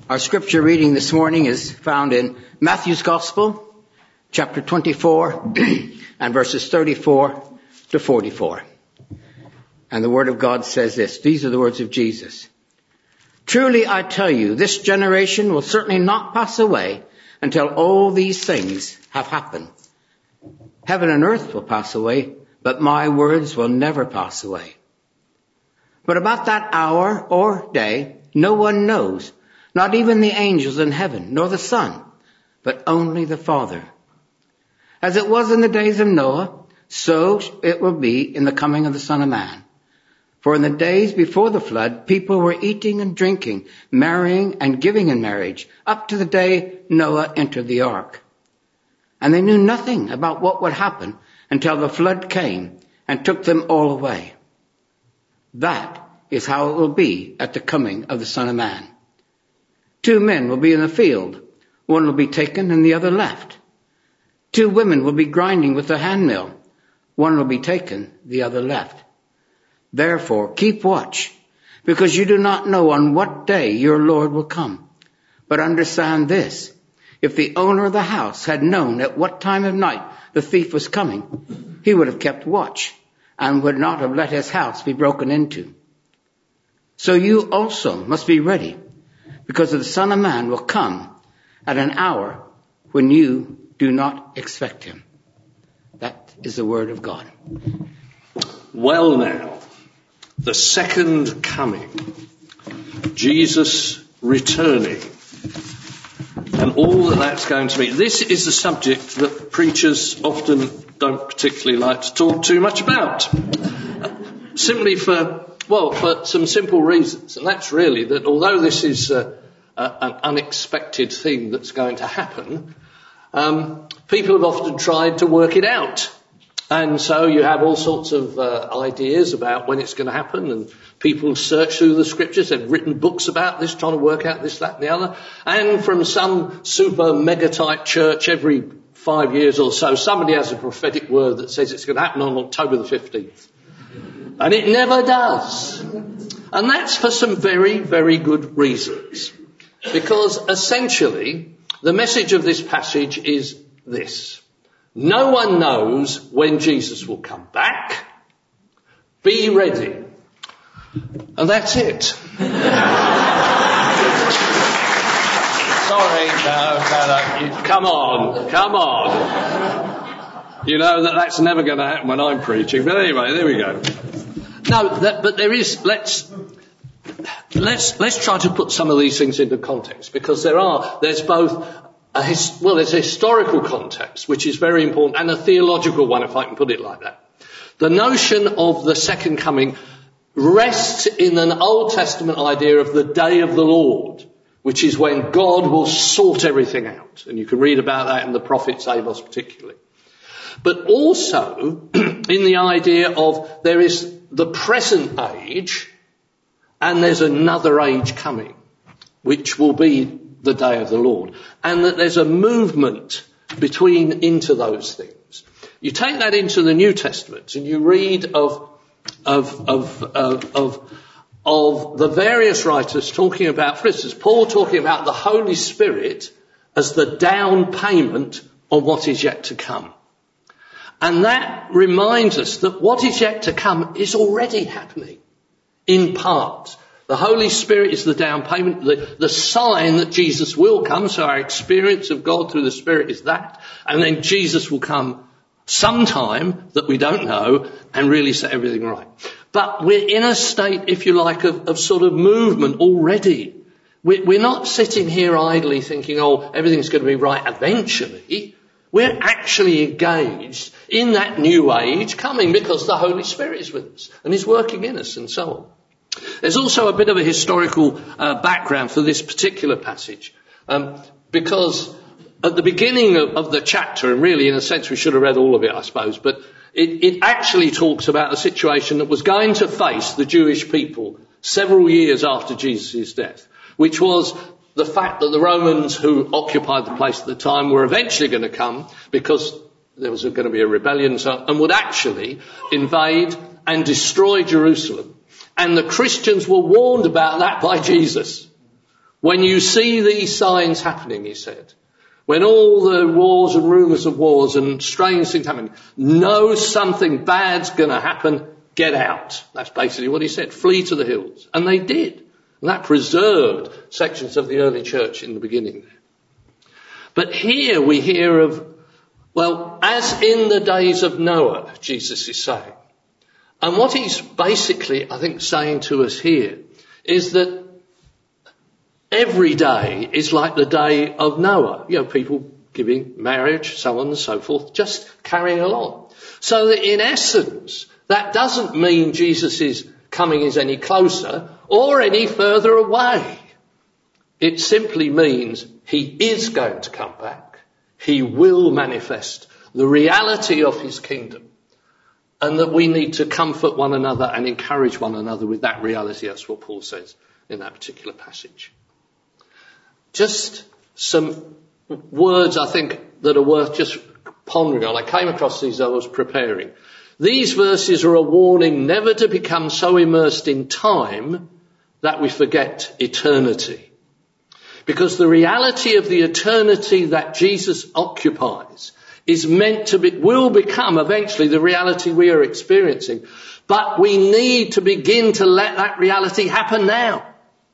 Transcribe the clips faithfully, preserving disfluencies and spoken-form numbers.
Our scripture reading this morning is found in Matthew's Gospel, chapter twenty-four, and verses thirty-four to forty-four. And the Word of God says this. These are the words of Jesus. Truly I tell you, this generation will certainly not pass away until all these things have happened. Heaven and earth will pass away, but my words will never pass away. But about that hour or day, no one knows, not even the angels in heaven, nor the Son, but only the Father. As it was in the days of Noah, so it will be in the coming of the Son of Man. For in the days before the flood, people were eating and drinking, marrying and giving in marriage, up to the day Noah entered the ark. And they knew nothing about what would happen until the flood came and took them all away. That is how it will be at the coming of the Son of Man. Two men will be in the field. One will be taken and the other left. Two women will be grinding with the handmill. One will be taken, the other left. Therefore, keep watch, because you do not know on what day your Lord will come. But understand this, if the owner of the house had known at what time of night the thief was coming, he would have kept watch and would not have let his house be broken into. So you also must be ready, because the Son of Man will come at an hour when you do not expect him. That is the word of God. Well now, the second coming, Jesus returning, and all that that's going to mean. This is the subject that preachers often don't particularly like to talk too much about. Simply for, well, for some simple reasons. And that's really that although this is uh, uh, an unexpected thing that's going to happen, um, people have often tried to work it out. And so you have all sorts of uh, ideas about when it's going to happen, and people search through the scriptures. They've written books about this, trying to work out this, that and the other. And from some super mega type church, every five years or so, somebody has a prophetic word that says it's going to happen on October the fifteenth. And it never does. And that's for some very, very good reasons. Because essentially, the message of this passage is this. No one knows when Jesus will come back. Be ready. And that's it. Sorry, no, no, no. You, come on, come on. You know that that's never going to happen when I'm preaching. But anyway, there we go. No, that, but there is, let's, let's, let's try to put some of these things into context, because there are, there's both a his, well, there's a historical context, which is very important, and a theological one, if I can put it like that. The notion of the second coming rests in an Old Testament idea of the day of the Lord, which is when God will sort everything out. And you can read about that in the prophets, Amos particularly. But also in the idea of there is the present age and there's another age coming, which will be the day of the Lord. And that there's a movement between into those things. You take that into the New Testament and you read of of of of of, of the various writers talking about, for instance, Paul talking about the Holy Spirit as the down payment on what is yet to come. And that reminds us that what is yet to come is already happening, in part. The Holy Spirit is the down payment, the, the sign that Jesus will come. So our experience of God through the Spirit is that. And then Jesus will come sometime that we don't know and really set everything right. But we're in a state, if you like, of, of sort of movement already. We're, we're not sitting here idly thinking, oh, everything's going to be right eventually. We're actually engaged in that new age coming because the Holy Spirit is with us and is working in us and so on. There's also a bit of a historical uh, background for this particular passage, um, because at the beginning of, of the chapter, and really in a sense we should have read all of it, I suppose, but it, it actually talks about a situation that was going to face the Jewish people several years after Jesus' death, which was the fact that the Romans who occupied the place at the time were eventually going to come because there was going to be a rebellion so, and would actually invade and destroy Jerusalem. And the Christians were warned about that by Jesus. When you see these signs happening, he said, when all the wars and rumours of wars and strange things happening, know something bad's going to happen, get out. That's basically what he said. Flee to the hills. And they did. And that preserved sections of the early church in the beginning there. But here we hear of, well, as in the days of Noah, Jesus is saying. And what he's basically, I think, saying to us here is that every day is like the day of Noah. You know, people giving marriage, so on and so forth, just carrying along. So that in essence, that doesn't mean Jesus' coming is any closer or any further away. It simply means he is going to come back. He will manifest the reality of his kingdom. And that we need to comfort one another and encourage one another with that reality. That's what Paul says in that particular passage. Just some words, I think, that are worth just pondering on. I came across these as I was preparing. These verses are a warning never to become so immersed in time that we forget eternity. Because the reality of the eternity that Jesus occupies is meant to be, will become eventually the reality we are experiencing. But we need to begin to let that reality happen now.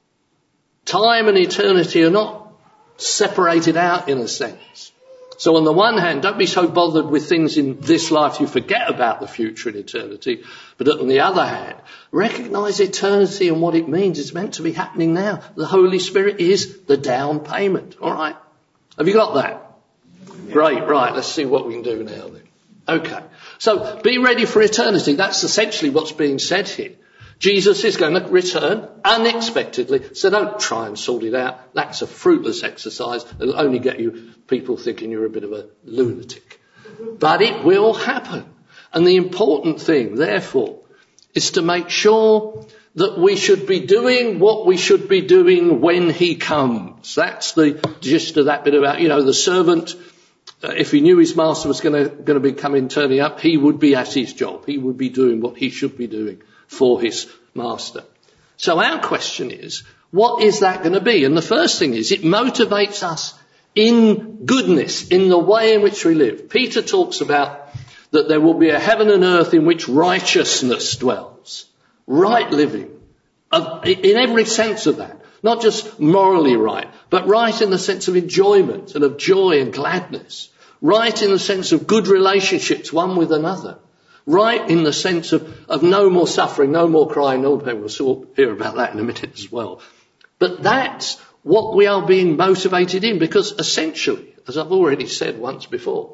Time and eternity are not separated out in a sense. So on the one hand, don't be so bothered with things in this life you forget about the future and eternity. But on the other hand, recognise eternity and what it means is meant to be happening now. The Holy Spirit is the down payment. All right. Have you got that? Yeah. Great. Right. Let's see what we can do now then. Okay. So be ready for eternity. That's essentially what's being said here. Jesus is going to return unexpectedly, so don't try and sort it out. That's a fruitless exercise. It'll only get you people thinking you're a bit of a lunatic. But it will happen. And the important thing, therefore, is to make sure that we should be doing what we should be doing when he comes. That's the gist of that bit about, you know, the servant, uh, if he knew his master was going to going to be coming, turning up, he would be at his job. He would be doing what he should be doing for his master. So our question is, what is that going to be? And the first thing is, it motivates us in goodness, in the way in which we live. Peter talks about that there will be a heaven and earth in which righteousness dwells. Right living. In every sense of that. Not just morally right, but right in the sense of enjoyment and of joy and gladness. Right in the sense of good relationships one with another. Right in the sense of, of no more suffering, no more crying, no pain. We'll hear about that in a minute as well. But that's what we are being motivated in, because essentially, as I've already said once before,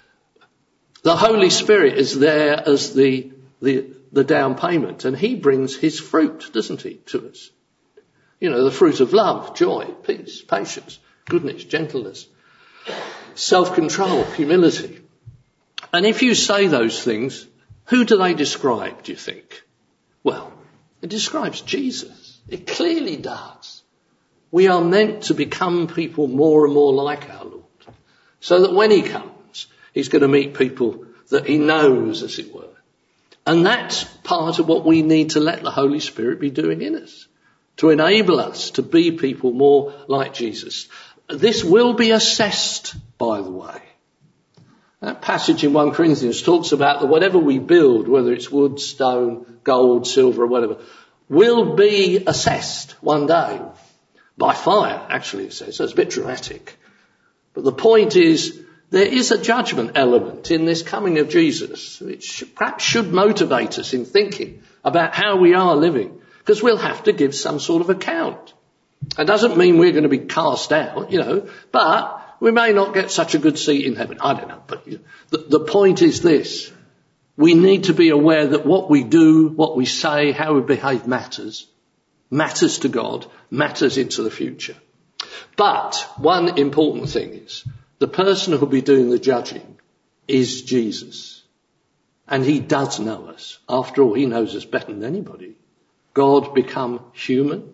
the Holy Spirit is there as the, the, the down payment, and he brings his fruit, doesn't he, to us? You know, the fruit of love, joy, peace, patience, goodness, gentleness, self-control, humility. And if you say those things, who do they describe, do you think? Well, it describes Jesus. It clearly does. We are meant to become people more and more like our Lord, so that when he comes, he's going to meet people that he knows, as it were. And that's part of what we need to let the Holy Spirit be doing in us, to enable us to be people more like Jesus. This will be assessed, by the way. That passage in First Corinthians talks about that whatever we build, whether it's wood, stone, gold, silver, or whatever, will be assessed one day. By fire, actually, it says. So it's a bit dramatic. But the point is, there is a judgment element in this coming of Jesus, which perhaps should motivate us in thinking about how we are living, because we'll have to give some sort of account. It doesn't mean we're going to be cast out, you know, but we may not get such a good seat in heaven. I don't know. But you know, the, the point is this. We need to be aware that what we do, what we say, how we behave matters. Matters to God, matters into the future. But one important thing is, the person who will be doing the judging is Jesus. And he does know us. After all, he knows us better than anybody. God become human.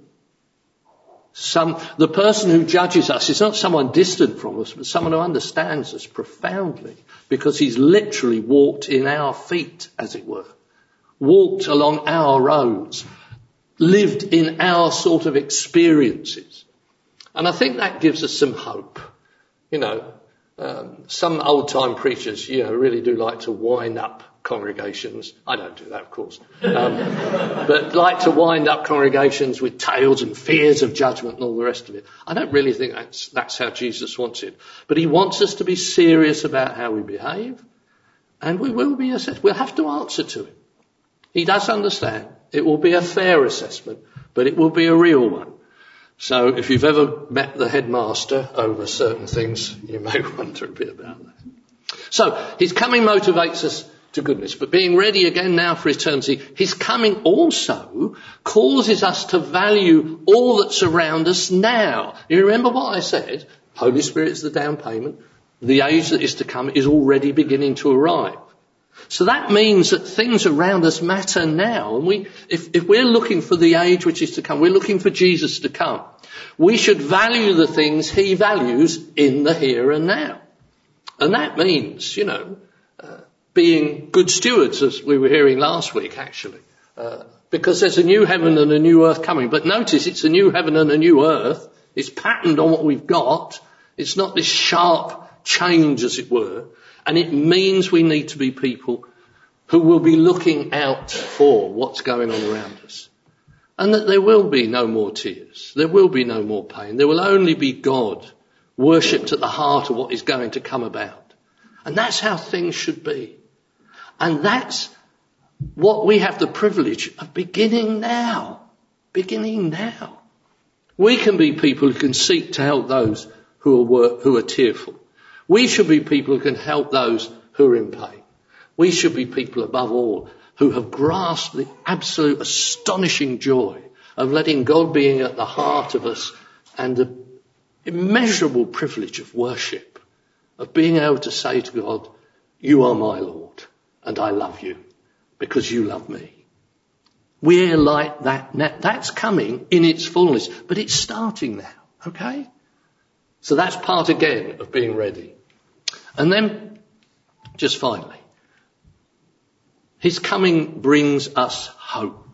Some, the person who judges us is not someone distant from us, but someone who understands us profoundly, because he's literally walked in our feet, as it were, walked along our roads, lived in our sort of experiences. And I think that gives us some hope. You know, um, some old-time preachers, you know, really do like to wind up congregations. I don't do that, of course. Um, but like to wind up congregations with tales and fears of judgment and all the rest of it. I don't really think that's, that's how Jesus wants it. But he wants us to be serious about how we behave. And we will be assessed. We'll have to answer to him. He does understand. It will be a fair assessment, but it will be a real one. So if you've ever met the headmaster over certain things, you may wonder a bit about that. So his coming motivates us to goodness, but being ready again now for eternity, his coming also causes us to value all that's around us now. You remember what I said? Holy Spirit is the down payment. The age that is to come is already beginning to arrive. So that means that things around us matter now. And we, if, if we're looking for the age which is to come, we're looking for Jesus to come. We should value the things he values in the here and now. And that means, you know, uh, being good stewards, as we were hearing last week, actually. Uh, because there's a new heaven and a new earth coming. But notice it's a new heaven and a new earth. It's patterned on what we've got. It's not this sharp change, as it were. And it means we need to be people who will be looking out for what's going on around us. And that there will be no more tears. There will be no more pain. There will only be God worshipped at the heart of what is going to come about. And that's how things should be. And that's what we have the privilege of beginning now. Beginning now. We can be people who can seek to help those who are, who are tearful. We should be people who can help those who are in pain. We should be people, above all, who have grasped the absolute astonishing joy of letting God being at the heart of us, and the immeasurable privilege of worship, of being able to say to God, you are my Lord, and I love you because you love me. We're like that now. That's coming in its fullness, but it's starting now, okay? So that's part again of being ready. And then, just finally, his coming brings us hope.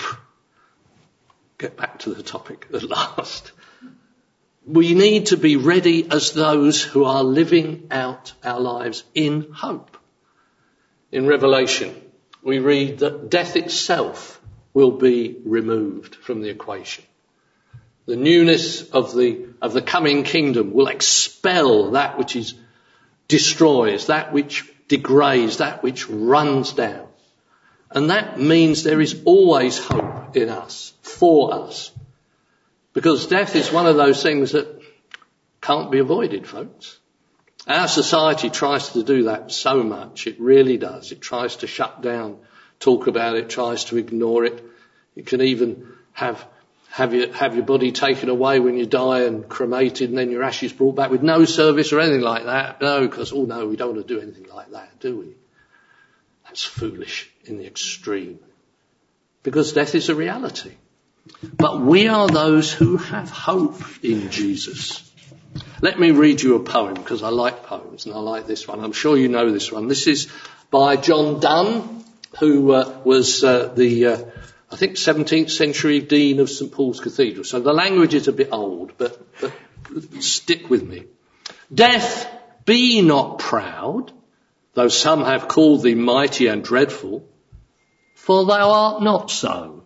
Get back to the topic at last. We need to be ready as those who are living out our lives in hope. In Revelation, we read that death itself will be removed from the equation. The newness of the, of the coming kingdom will expel that which is destroys, that which degrades, that which runs down. And that means there is always hope in us, for us. Because death is one of those things that can't be avoided, folks. Our society tries to do that so much. It really does. It tries to shut down, talk about it, tries to ignore it. It can even have Have your, have your body taken away when you die and cremated, and then your ashes brought back with no service or anything like that. No, because, oh no, we don't want to do anything like that, do we? That's foolish in the extreme. Because death is a reality. But we are those who have hope in Jesus. Let me read you a poem, because I like poems, and I like this one. I'm sure you know this one. This is by John Donne, who uh, was uh, the... Uh, I think seventeenth century Dean of St Paul's Cathedral. So the language is a bit old, but, but stick with me. Death, be not proud, though some have called thee mighty and dreadful, for thou art not so.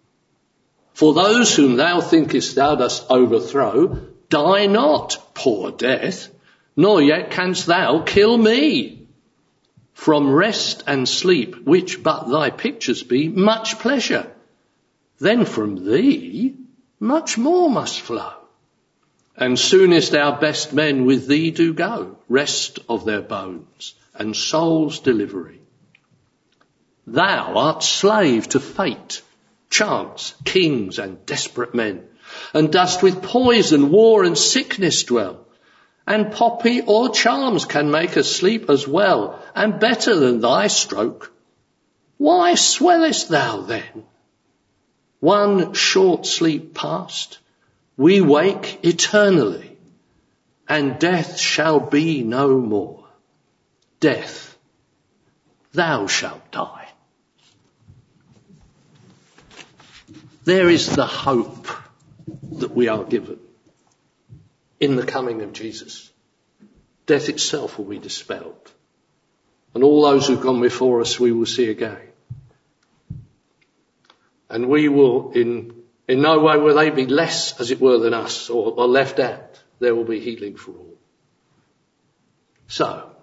For those whom thou thinkest thou dost overthrow, die not, poor death, nor yet canst thou kill me. From rest and sleep, which but thy pictures be, much pleasure. Then from thee, much more must flow. And soonest our best men with thee do go, rest of their bones and soul's delivery. Thou art slave to fate, chance, kings and desperate men, and dost with poison, war and sickness dwell. And poppy or charms can make us sleep as well, and better than thy stroke. Why swellest thou then? One short sleep past, we wake eternally, and death shall be no more. Death, thou shalt die. There is the hope that we are given. in the coming of Jesus. Death itself will be dispelled. And all those who've gone before us we will see again. And we will, in, in no way will they be less, as it were, than us or, or left out. There will be healing for all. So,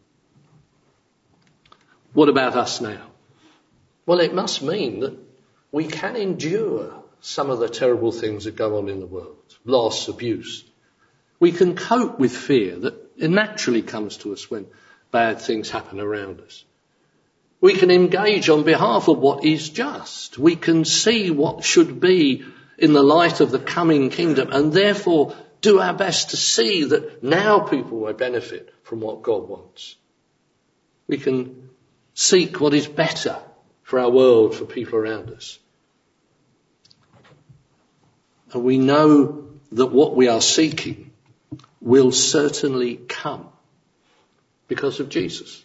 what about us now? Well, it must mean that we can endure some of the terrible things that go on in the world. Loss, abuse. We can cope with fear that naturally comes to us when bad things happen around us. We can engage on behalf of what is just. We can see what should be in the light of the coming kingdom and therefore do our best to see that now people will benefit from what God wants. We can seek what is better for our world, for people around us. And we know that what we are seeking will certainly come because of Jesus.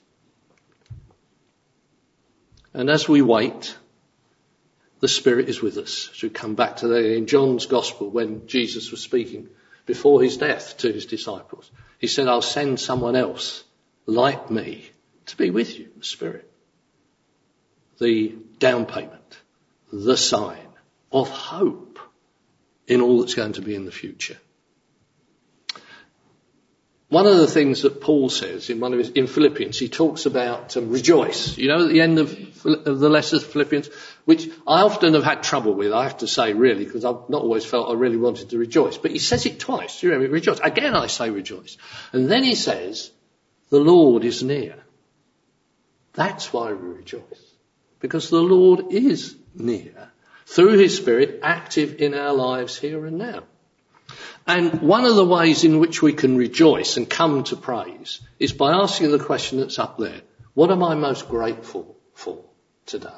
And as we wait, the Spirit is with us. As we come back to that in John's Gospel, when Jesus was speaking before his death to his disciples, he said, I'll send someone else like me to be with you, the Spirit. The down payment, the sign of hope in all that's going to be in the future. One of the things that Paul says in one of his, in Philippians, he talks about um, rejoice. You know, at the end of, of the letter of Philippians, which I often have had trouble with, I have to say, really, because I've not always felt I really wanted to rejoice. But he says it twice. You know, rejoice. Again, I say rejoice. And then he says, the Lord is near. That's why we rejoice. Because the Lord is near, through his Spirit, active in our lives here and now. And one of the ways in which we can rejoice and come to praise is by asking the question that's up there, what am I most grateful for today?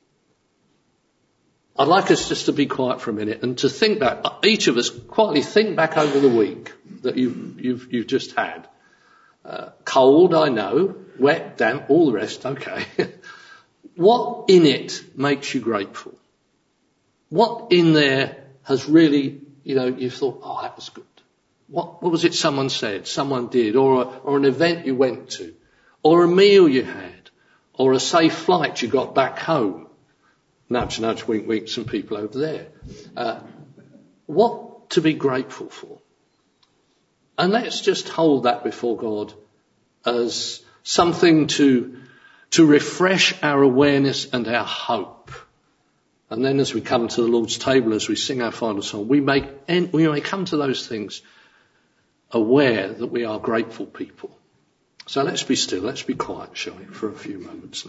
I'd like us just to be quiet for a minute and to think back, each of us quietly think back over the week that you've, you've, you've just had. Uh, cold, I know, wet, damp, all the rest, okay. What in it makes you grateful? What in there has really, you know, you thought, oh, that was good. What, what was it someone said, someone did, or a, or an event you went to, or a meal you had, or a safe flight you got back home? Nudge, nudge, wink, wink, some people over there. Uh, what to be grateful for? And let's just hold that before God as something to, to refresh our awareness and our hope. And then as we come to the Lord's table, as we sing our final song, we may, end, we may come to those things aware that we are grateful people. So let's be still, let's be quiet, shall we, for a few moments now.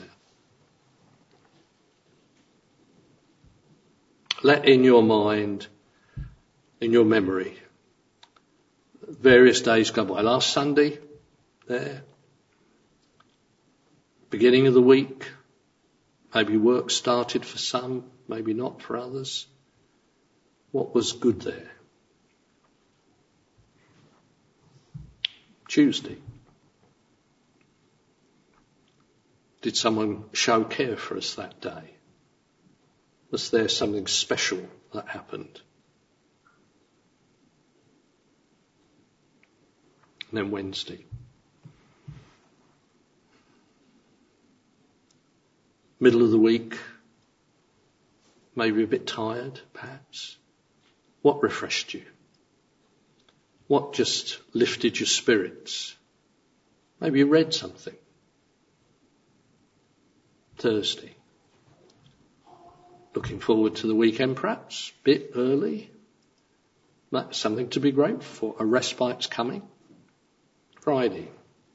Let in your mind, in your memory, various days go by. Last Sunday, there. Beginning of the week, maybe work started for some, maybe not for others. What was good there? Tuesday. Did someone show care for us that day? Was there something special that happened? And then Wednesday. Middle of the week, maybe a bit tired, perhaps. What refreshed you? What just lifted your spirits? Maybe you read something. Thursday. Looking forward to the weekend, perhaps, a bit early. That's something to be grateful for. A respite's coming. Friday.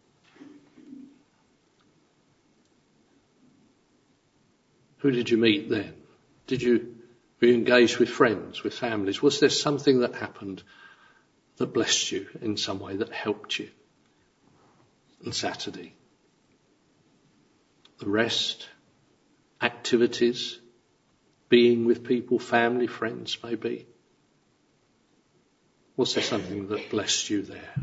Who did you meet then? Did you, were you engaged with friends, with families? Was there something that happened that blessed you in some way, that helped you? And Saturday. The rest, activities, being with people, family, friends maybe. Was there something that blessed you there?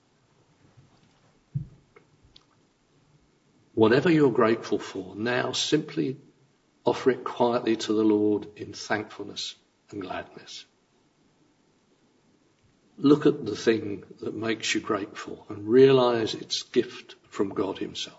Whatever you're grateful for, now simply offer it quietly to the Lord in thankfulness and gladness. look at the thing that makes you grateful and realise it's a gift from God himself.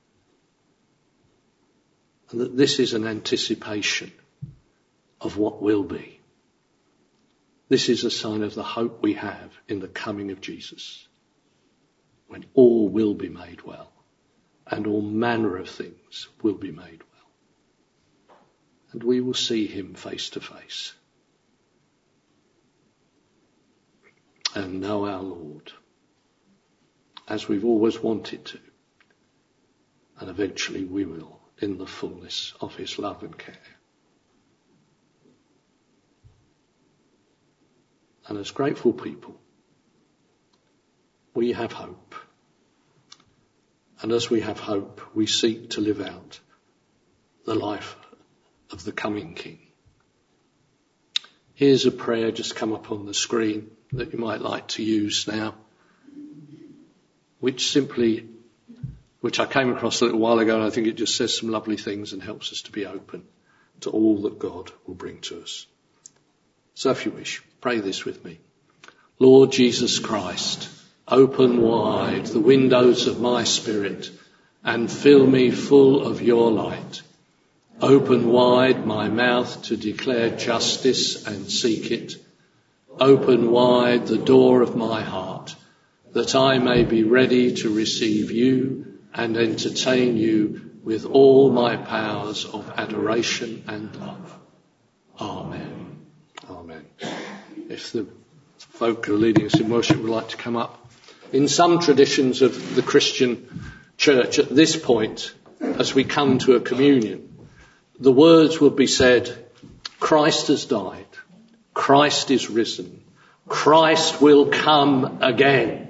And that this is an anticipation of what will be. This is a sign of the hope we have in the coming of Jesus, when all will be made well and all manner of things will be made well. And we will see him face to face and know our Lord as we've always wanted to. And eventually we will, in the fullness of his love and care. And as grateful people, we have hope. And as we have hope, we seek to live out the life of the coming King. Here's a prayer just come up on the screen that you might like to use now, which simply, which I came across a little while ago, and I think it just says some lovely things and helps us to be open to all that God will bring to us. So if you wish, pray this with me. Lord Jesus Christ, open wide the windows of my spirit and fill me full of your light. Open wide my mouth to declare justice and seek it. Open wide the door of my heart that I may be ready to receive you and entertain you with all my powers of adoration and love. Amen. Amen. If the folk who are leading us in worship would like to come up. In some traditions of the Christian church at this point, as we come to a communion, the words would be said, Christ has died, Christ is risen, Christ will come again.